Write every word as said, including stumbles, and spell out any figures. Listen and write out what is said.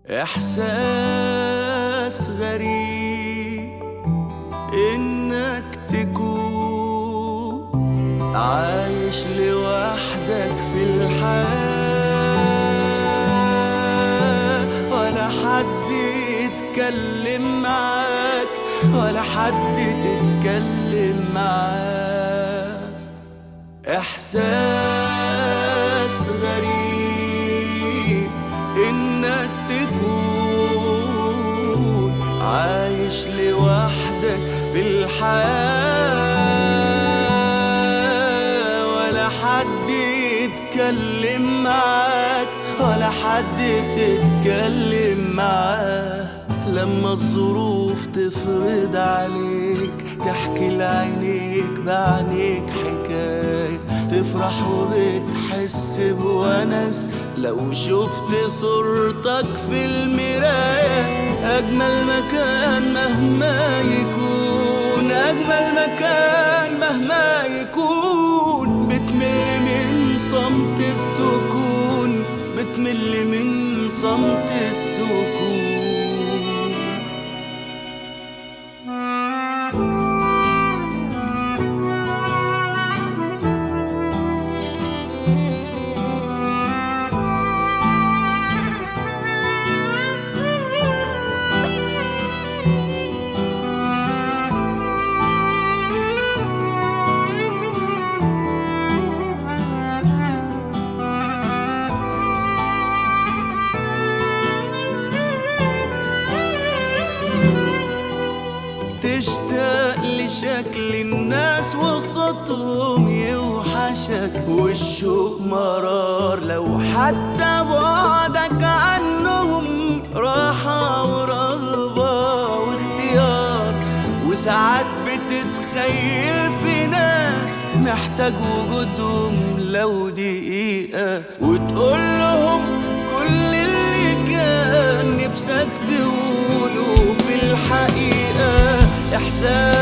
إحساس غريب إنك تكون عايش لوحدك في الحياة، ولا حد يتكلم معاك ولا حد تتكلم معاه. إحساس غريب إنك تكون عايش لوحدك في الحياة، ولا حد يتكلم معاك ولا حد تتكلم معاه. لما الظروف تفرض عليك تحكي لعينيك بعينيك حكاية، تفرح وبتحس بونس لو شفت صورتك في المراية. أجمل مكان مهما يكون، أجمل مكان مهما يكون، بتمل من صمت السكون، بتمل من صمت السكون. تشتاق لشكل الناس وصوتهم يوحشك، والشوق مرار لو حتى بعدك عنهم راحة ورغبة واختيار. وساعات بتتخيل في ناس محتاج وجودهم لو دقيقة، وتقول لهم كل اللي كان نفسك تقوله في الحقيقة. إحساس